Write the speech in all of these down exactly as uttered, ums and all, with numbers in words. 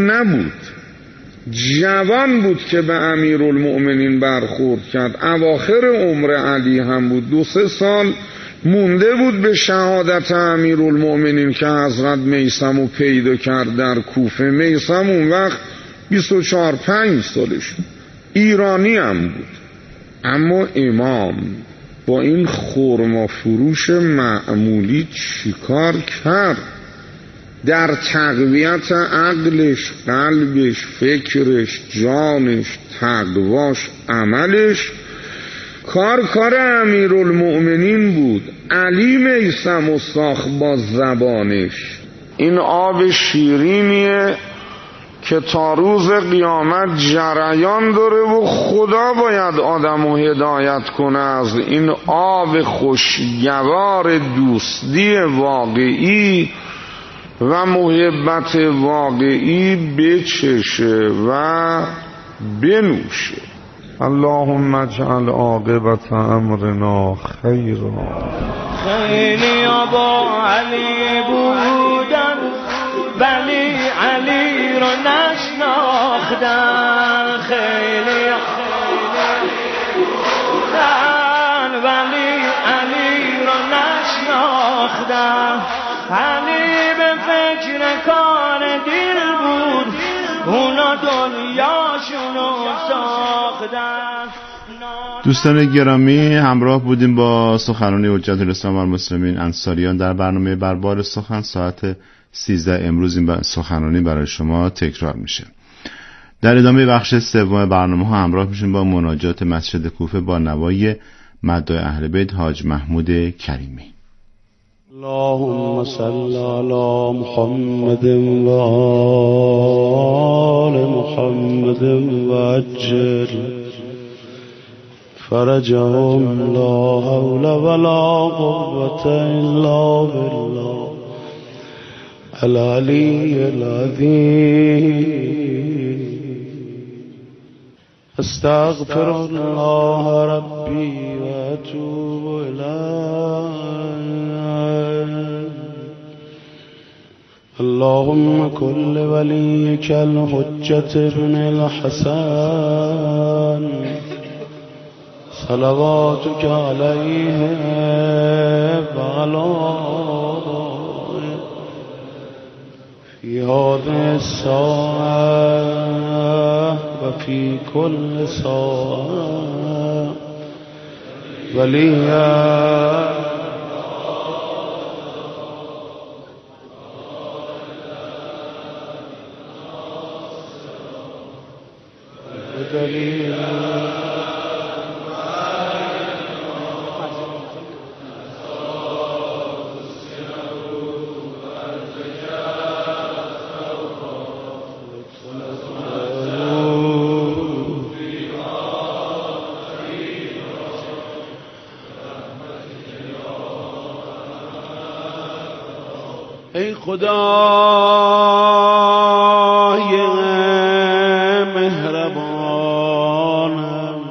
نبود، جوان بود که به امیرالمؤمنین برخورد کرد. اواخر عمر علی هم بود، دو سه سال مونده بود به شهادت امیرالمؤمنین که حضرت میثم رو پیدا کرد در کوفه. میثم اون وقت بیست و چهار پنج سالش، ایرانی هم بود، اما امام با این خرما فروش معمولی چیکار کرد؟ در تقویت عقلش، قلبش، فکرش، جانش، تقواش، عملش کار کار امیرالمؤمنین بود. علی میثم و ساخت با زبانش. این آب شیرینیه که تا روز قیامت جریان داره و خدا باید آدم رو هدایت کنه از این آب خوشگوار دوستی واقعی و محبت واقعی بچشه و بنوشه. اللهم اجعل عاقبت امرنا خیرا. خیلی با علی بودن ولی علی رو نشناختن، خیلی بودن ولی علی رو نشناختن. علی به فکر کار دل بود، اونا دنیاشونو ساختن. دوستان گرامی، همراه بودیم با سخنرانی حجت الاسلام و المسلمین انصاریان در برنامه بربار سخن. ساعت سیزده امروز این سخنرانی برای شما تکرار میشه. در ادامه بخش سوم برنامه ها همراه میشیم با مناجات مسجد کوفه با نوای مداح اهل بیت حاج محمود کریمی. اللهم صل علی محمد و آل محمد و عجل فرجهم، لا حول ولا قوة الا بالله العلی العظیم. استغفر الله ربی و اتوب الیه. اللهم كل وليك الحجة بن الحسن صلواتك عليه وعلى في هذه الساعة وفي كل ساعة وليا بدليل ای خدای مهربانم،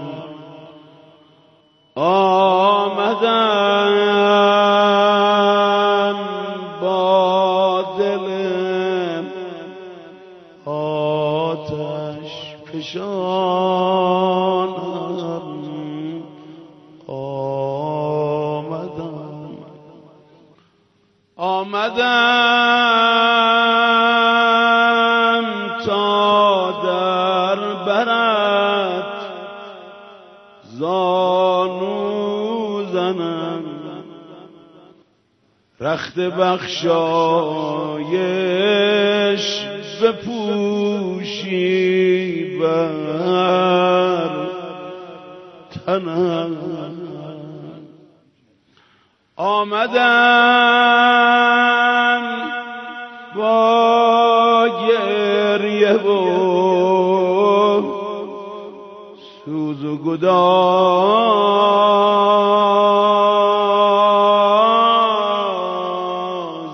آمدم با دل آتش فشانم، آمدم آمدم تا در برت زانو زنم، رخت بخشایش بپوشی بر تنم. آمدم با گریه و سوز و گداز،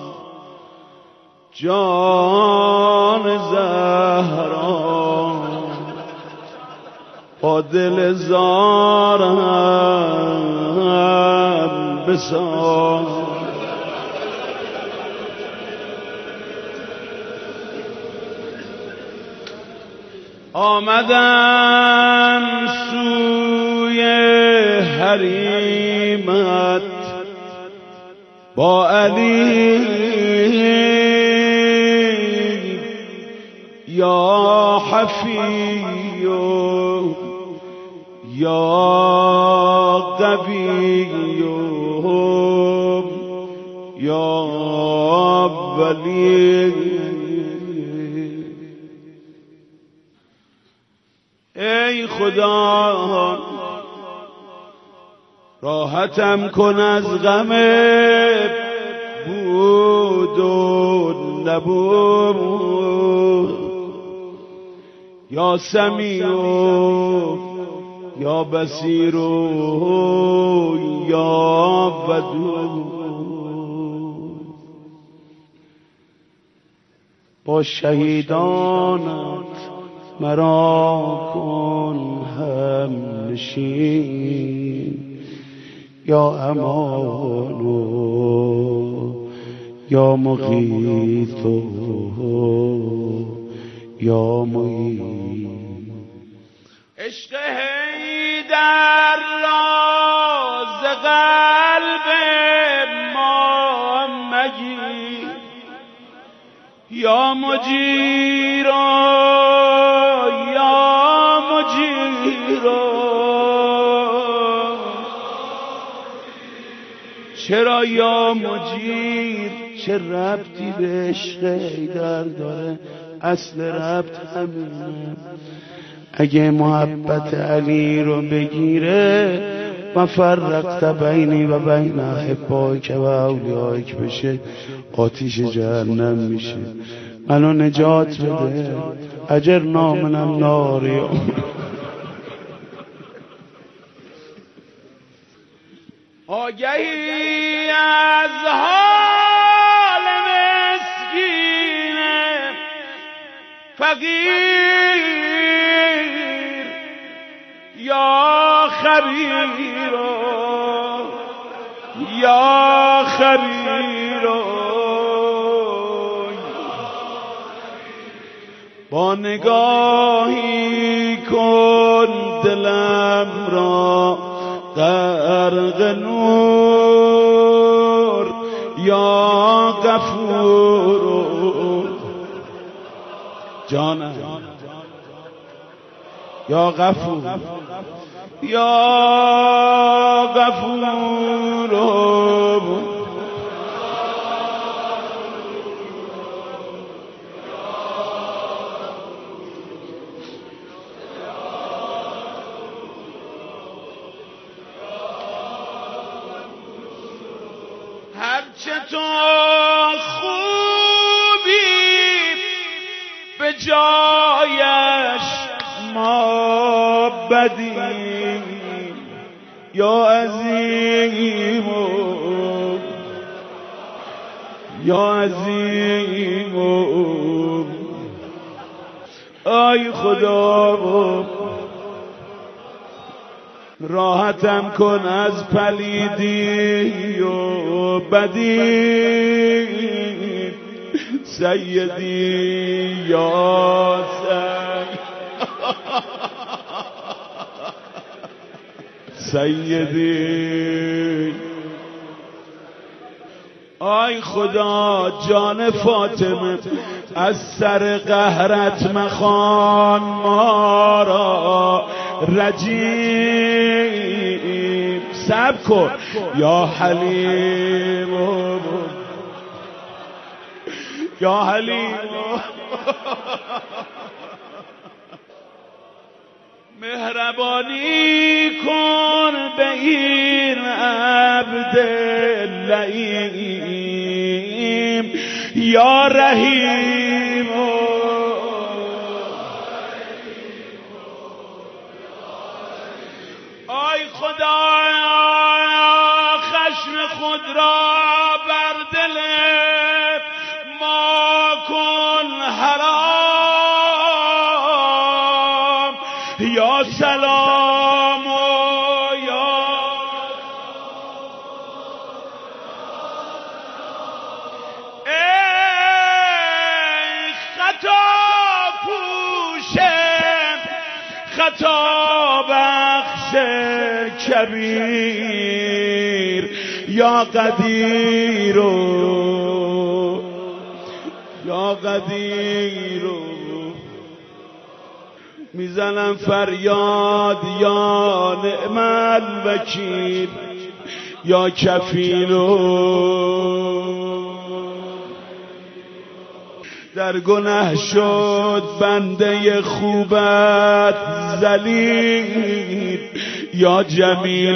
جان زهرا با دل زارم بساز. آمدم سوی حریمت با علی یا حفی یا قوی یا ولی. ای خدا راحتم کن از غم بود و نبود، یا سمیع یا بصیر یا ودود. با شهیدانت مرا کن هم نشین، یا امانو یا مغیثو یا معین. عشق حیدر راز قلب ما مگیر، یا مجیرا یا مجیرا. چرا یا مجیر؟ چه ربطی به عشق حیدر داره؟ اصل ربط همینه. اگه محبت علی رو بگیره و فرقت بینی و بین احبائک و اولیائک بشه، آتیش جهنم میشه. منو نجات بده، اجرنا من النار. آگهی از حال مسکین فقیر، یا خبیر یا خبیر. با نگاهی کن دلم را غرق نور، یا غفور جانم یا غفور یا غفور. هرچه تو خوبی به جایش ما بدیم، یا عظیم یا عظیم. ای خدا راحتم کن از پلیدی و بدی، سیدی یا سیدی. آی خدا جان فاطمه از سر قهرت مخوان ما را رجیم. صبر کن یا حلیم یا حلیم. مهربانی کن به این عبد لئیم، یا رحیم. آی خدا خشم خود را بر دل ما کن حرام، یا سلام یا ای خطا پوش خطا بخش کبیر یا قدیر یا قدیر میزنم فریاد یا نعم الوکیل یا کفیل در گناه شد بنده خوبت ذلیل یا جمیل.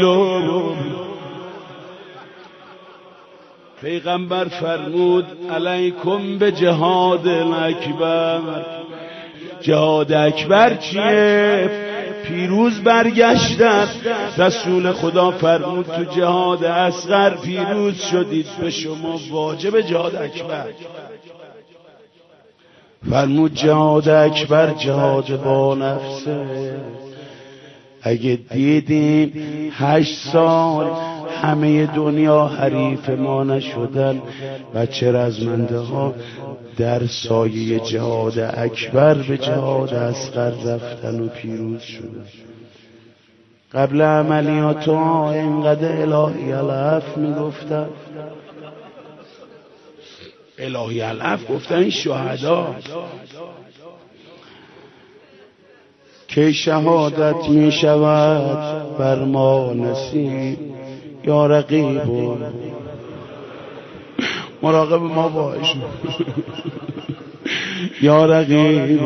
پیغمبر فرمود علیکم به جهاد اکبر. جهاد اکبر چیه؟ پیروز برگشتن. رسول خدا فرمود تو جهاد اصغر پیروز شدید، به شما واجب جهاد اکبر. فرمود جهاد اکبر جهاد با نفسه. اگه دیدیم هشت سال همه دنیا حریف ما نشدن، بچه رزمنده ها در سایه جهاد اکبر به جهاد اصغر رفتن و پیروز شدن. قبل عملیات ها اینقدر الهی العف میگفتن، الهی العف گفتن این شهدا که شهادت می شود بر ما نصیب یا رقیب. مراقب ما باش یا رقیب.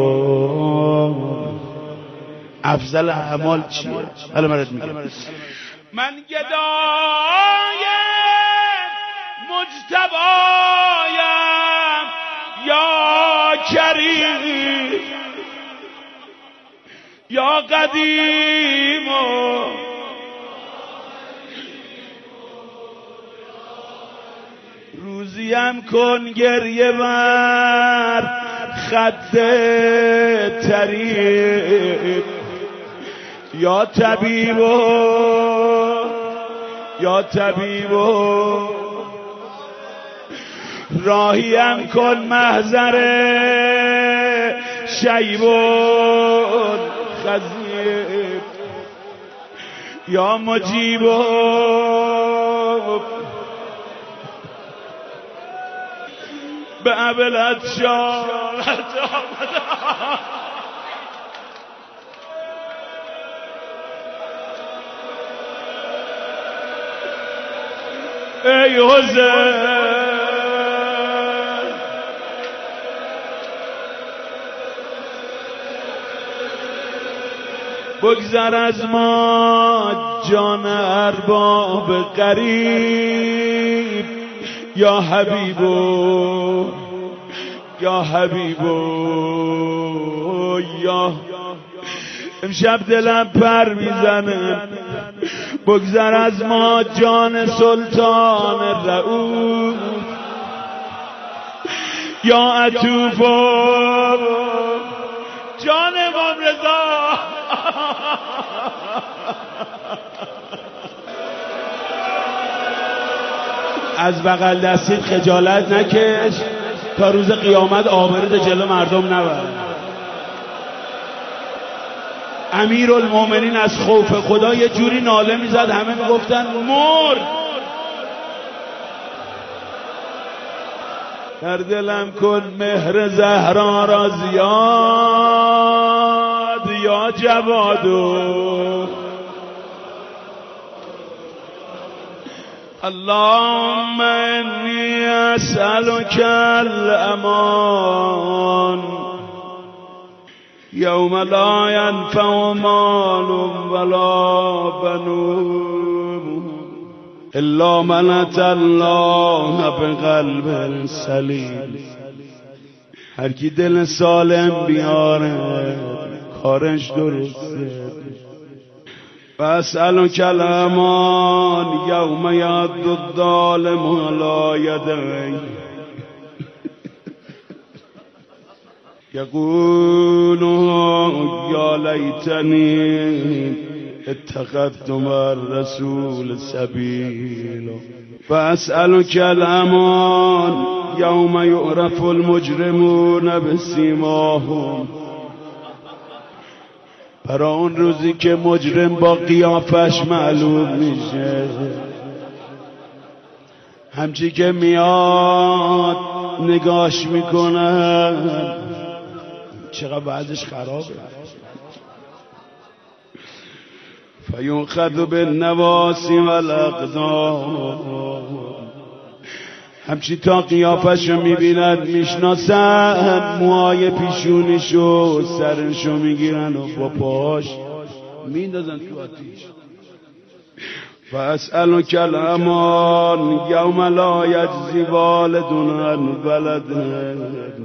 افضل اعمال چیه؟ حالا مرد میگم من گدای مجتبایم یا کریم یا قدیم روزیم کن گریه بر خط طریق یا طبیب یا طبیب راهیم کن محضر شیب خزیب یا مجیب به ابلت شارت ای حسین بگذر از ما جان ارباب غریب یا حبیبو یا حبیبو یا امشب دلم پر میزنه. بگذر از ما جان سلطان رؤوف یا عطوفو جان امام رضا از بغل دستید خجالت نکش تا روز قیامت آبرود جلو مردم نبر. امیرالمومنین از خوف خدا یه جوری ناله میزد همه میگفتن مرد. در دلم کن مهر زهرا را زیاد یا جوادو اللهم انی اسألک الامان یوم لا ینفع مال ولا بنون الا من اتى الله بقلب سلیم. هر کی دل سالم بیاره کارش درسته. فاسألک الامان یوم یعض الظالم علی یدیه یقول یا لیتنی اتخذت مع الرسول سبیلا. فاسألک الامان یوم یعرف المجرمون بسیماهم برای اون روزی که مجرم با قیافش معلوم میشه، همچی که میاد نگاش میکنن چقدر بعدش خرابه. فیوخذ بالنواسی والاقدام، همچی تا قیافشو میبینن میشناسن، موهای پیشونیشو سرشو میگیرن و با پاش میندازن تو آتیش. فاسألک الامان یوم لا یجزی والد عن ولده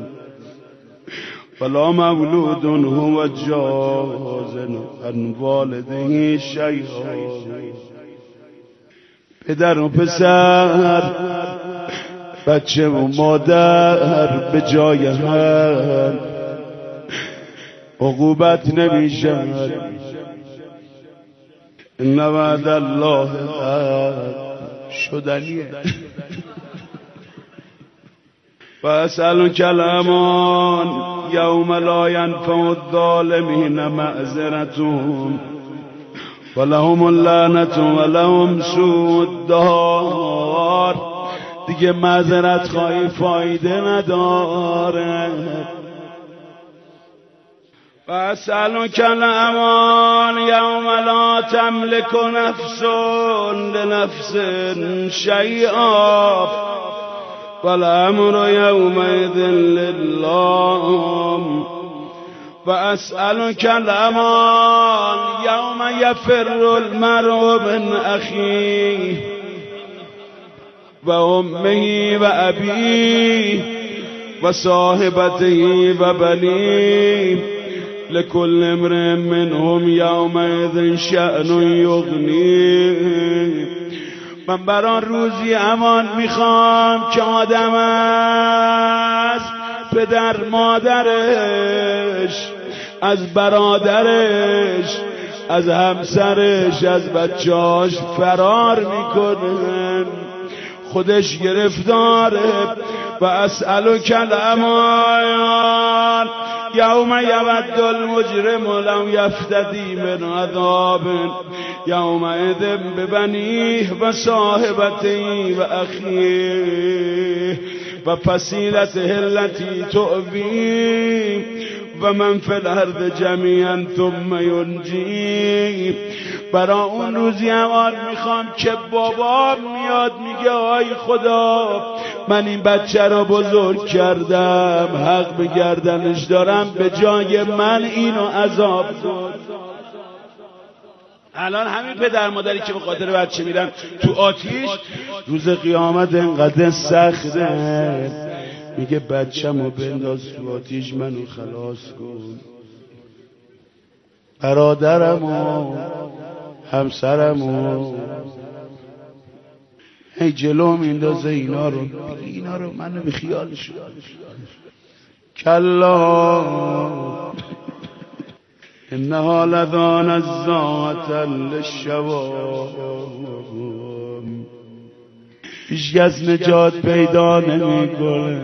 ولا مولود هو جاز عن والده شیئا. پدر و پسر، بچه و مادر به جای هم عقوبت نمیشن. ان وعد الله شدنیه. فاسألک الامان یوم لا ینفع الظالمین معذرتهم ولهم اللعنة ولهم سوء الدار. دیگه معذرت خواهی فایده نداره. فاسألک الامان یوم لا تملک نفس لنفس شیئا والامر یومئذ لله. فاسألک الامان یوم یفر المرء من اخیه و امه و ابیه و صاحبته و بنیه لكل امرئ منهم یومئذ شأن یغنیه. من بران روزی امان میخوام که آدم است پدر مادرش، از برادرش، از همسرش، از بچه‌اش فرار میکنه، خودش گرفتاره. و اسألک الامان یوم یود المجرم لو یفتدی من عذاب یومئذ ببنیه و صاحبته و اخیه و فصیلته التي تؤویه و من فی الارض جمیعا ثم ینجیه. برای اون روزی امان میخوام که بابا میاد میگه آی خدا من این بچه را بزرگ کردم، حق به گردنش دارم، به جای من اینو عذاب داد. الان همین پدر مادری که به خاطر بچه میرن تو آتیش، روز قیامت انقدر سخته میگه بچه‌مو بنداز تو آتیش منو خلاص کن. برادرمو همسرمو هی جلو میندازه اینا رو اینا رو منو به خیالش کلا انها لذان الزاعة للشوا. هیچ کس نجات پیدا نمیکنه،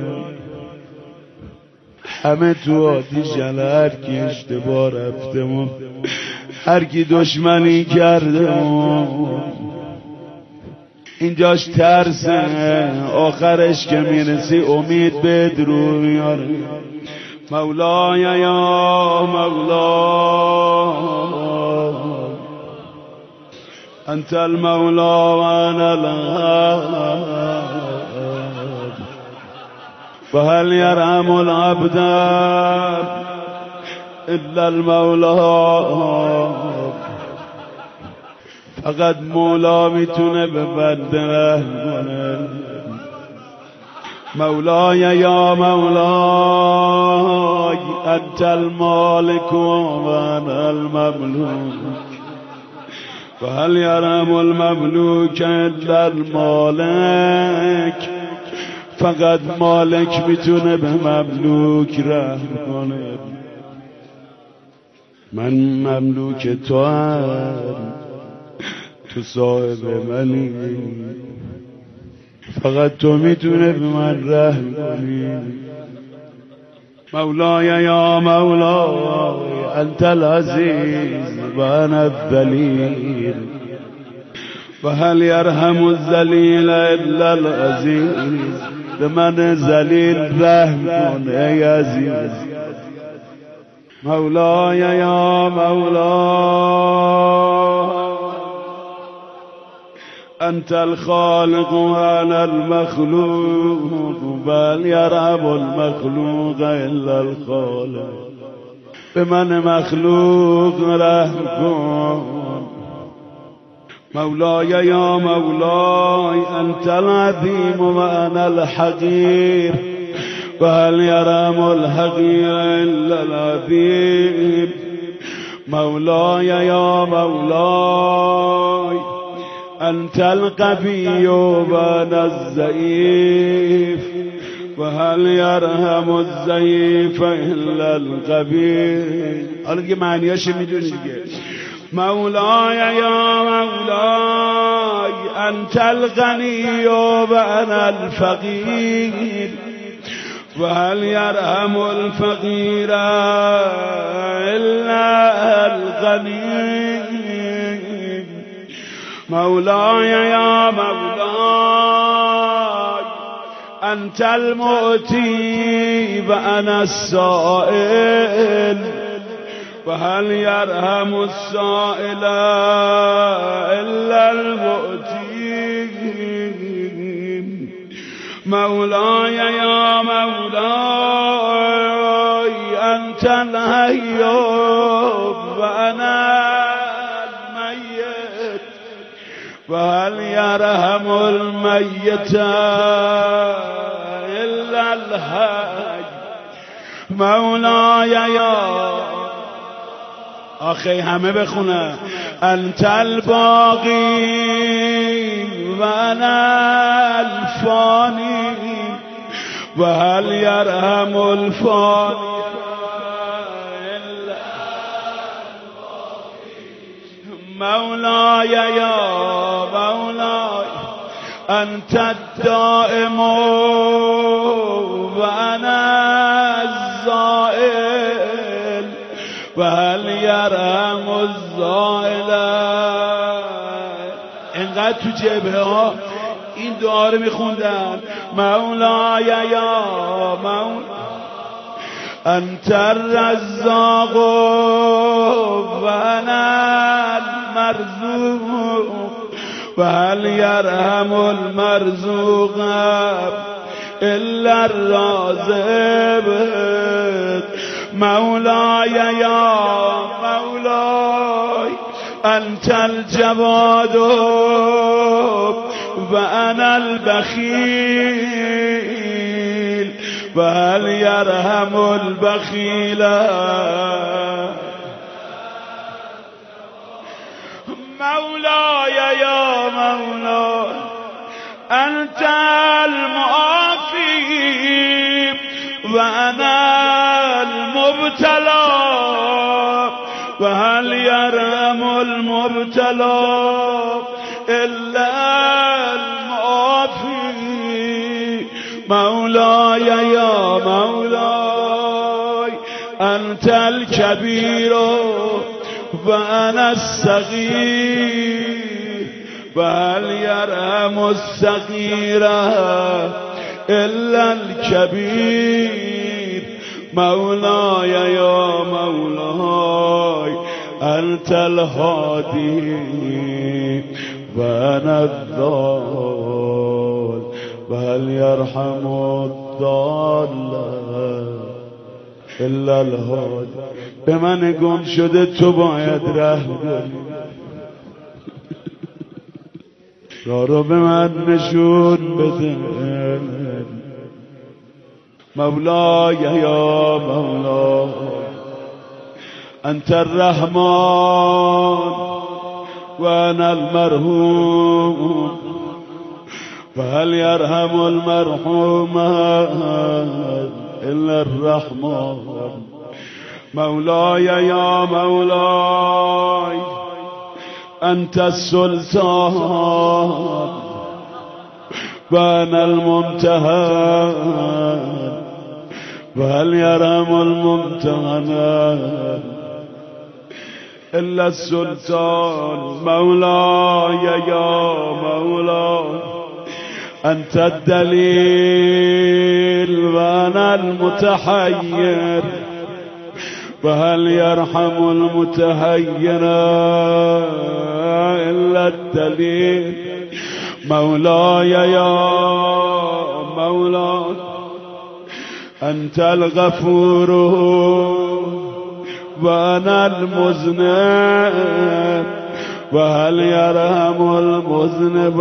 همه تو آتیش. هر کی اشتباه رفته و هر کی دشمنی کرده و اینجاش ترسه، آخرش که میرسی امید به درو میاره. مولای یا مولا انت المولا و انا العبد و هل یرحم العبد الا المولا. فقط مولا میتونه به بنده رحم کنه. مولای یا مولای انت المالک و انا المملوک و هل یرحم المملوک الا المالک. فقط مالک میتونه به مملوک رحم کنه. من مملوک تو هم، تو صاحب منی، فقط تو میتونه به من رحم کنی. مولای یا مولای أنت العزيز وأنا الذليل وهل يرحم الذليل إلا العزيز بمن ذليل رحم کن ای عزیز مولاي يا مولاي أنت الخالق وأنا المخلوق بل يرحم المخلوق إلا الخالق بمن مخلوق رحم کن مولاي يا مولاي أنت العظيم وأنا الحقير وهل يرحم الحقير إلا العظيم مولاي يا مولاي أنت القوي وأنا الضعيف وهل يرحم الضعيف إلا القوي حالا معنیاش میدونی دیگه مولاي يا مولاي أنت الغني وأنا الفقير وهل يرحم الفقير إلا الغني مولاي يا مولاي أنت المؤتي وأنا السائل وهل يرحم السائل إلا المؤتي مولاي يا مولاي أنت الحي وأنا الميت وهل يرحم الميت إلا الحي مولاي يا آخی همه بخونه انت الباقی و انا الفانی و هل یرحم الفانی مولاي یا مولاي انت الدائم و انا الزائل و هل یرحم الزائل. اینقدر تو جبهه ها این دعا رو میخوندن مولاي یا مولاي انت الرزاق و انا المرزوق و هل یرحم المرزوق الا الرازق. مولاي یا مولاي انت الجواد و انا البخیل و هل یرحم البخیل. مولاي یا مولاي انت المعافی و انا المبتلى و هل یرحم المبتلى الا المعافی. مولاي یا مولاي انت الكبير و انا الصغير و هل یرحم الصغير الا الكبير. مولاي یا مولاي انت الهادي و انا الضال و هل یرحم الضال الا الهادي. به من گم شده تو باید رحم کنی، راه رو به من نشون بده. مولاي یا مولاي انت الرحمن و انا المرحوم و هل یرحم المرحوم الا الرحمن. مولاي یا مولاي انت السلطان و انا الممتحن و هل یرحم الممتحن إلا السلطان مولاي يا مولاي أنت الدليل وأنا المتحير وهل يرحم المتحير إلا الدليل مولاي يا مولاي أنت الغفور وأنا المذنب وهل يرحم المذنب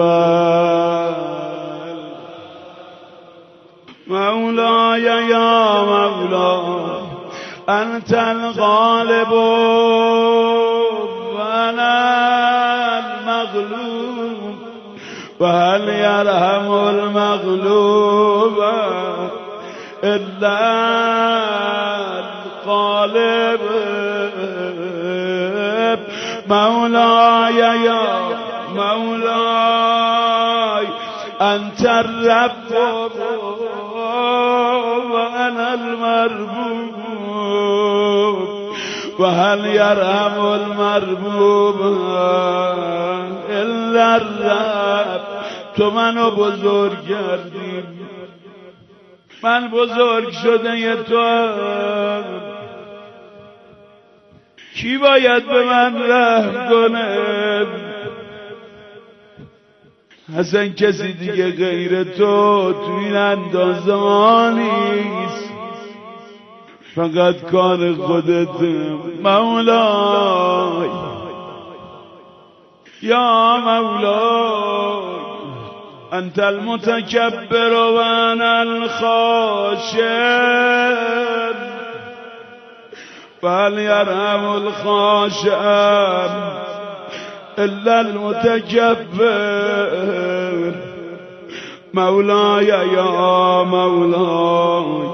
مولاي يا مولاي أنت الغالب وأنا المغلوب وهل يرحم المغلوب إلا الغالب مولاي يا مولاي أنت الرب وأنا المربوب وهل يرحم المربوب إلا الرب تو منو بزرگ کردی من بزرگ شده تو کی باید به من رحم کنه اصلا کسی دیگه غیر تو تو این اندازه ها نیست فقط کار خودت مولای یا مولای انت المتکبر و انا الخاشع فهل يرحم الخاشع إلا المتكبر مولاي يا مولاي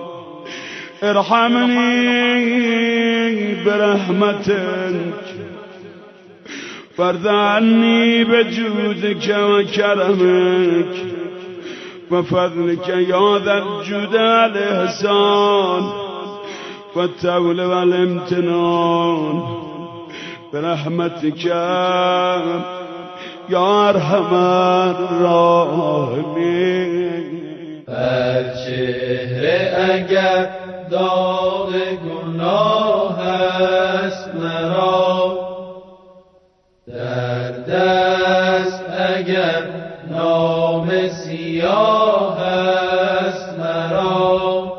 ارحمني برحمتك وارض عني بجودك وكرمك وفضلك يا ذا الجود والإحسان والتول والامتنان برحمتك يا ارحم الراحمين بر چهره اگر داغ گناه است مرا در دست اگر نام سیاه است مرا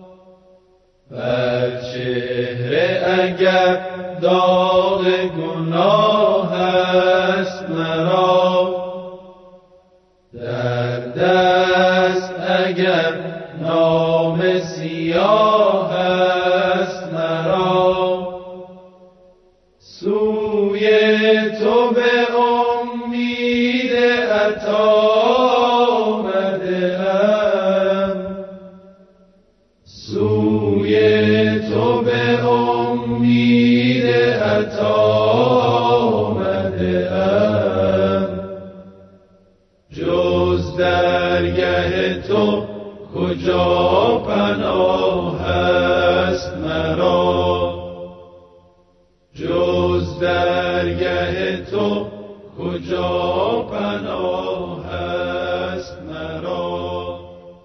بر چهره اگر داغ گناه است مرا در دست اگر نام سیاه است مرا سوی تو به امید عطا آمده‌ام سوی تو به امید عطا آمده‌ام جز درگه تو کجا پناه است مرا جز درگه تو کجا پناه است مرا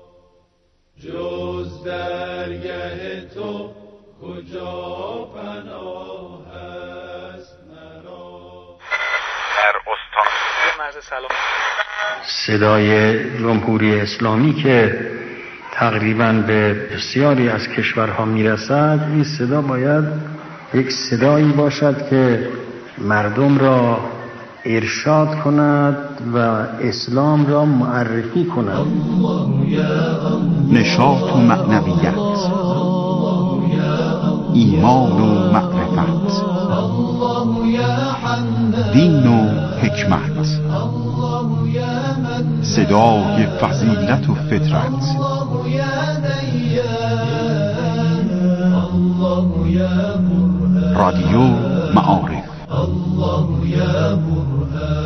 جز درگه تو کجا پناه است مرا در استان مرز سلام صدای جمهوری اسلامی که تقریباً به بسیاری از کشورها میرسد این صدا باید یک صدایی باشد که مردم را ارشاد کند و اسلام را معرفی کند نشاط و معنویت ایمان و معرفت دین و حکمت صدای فضیلت و فطرت رادیو معارف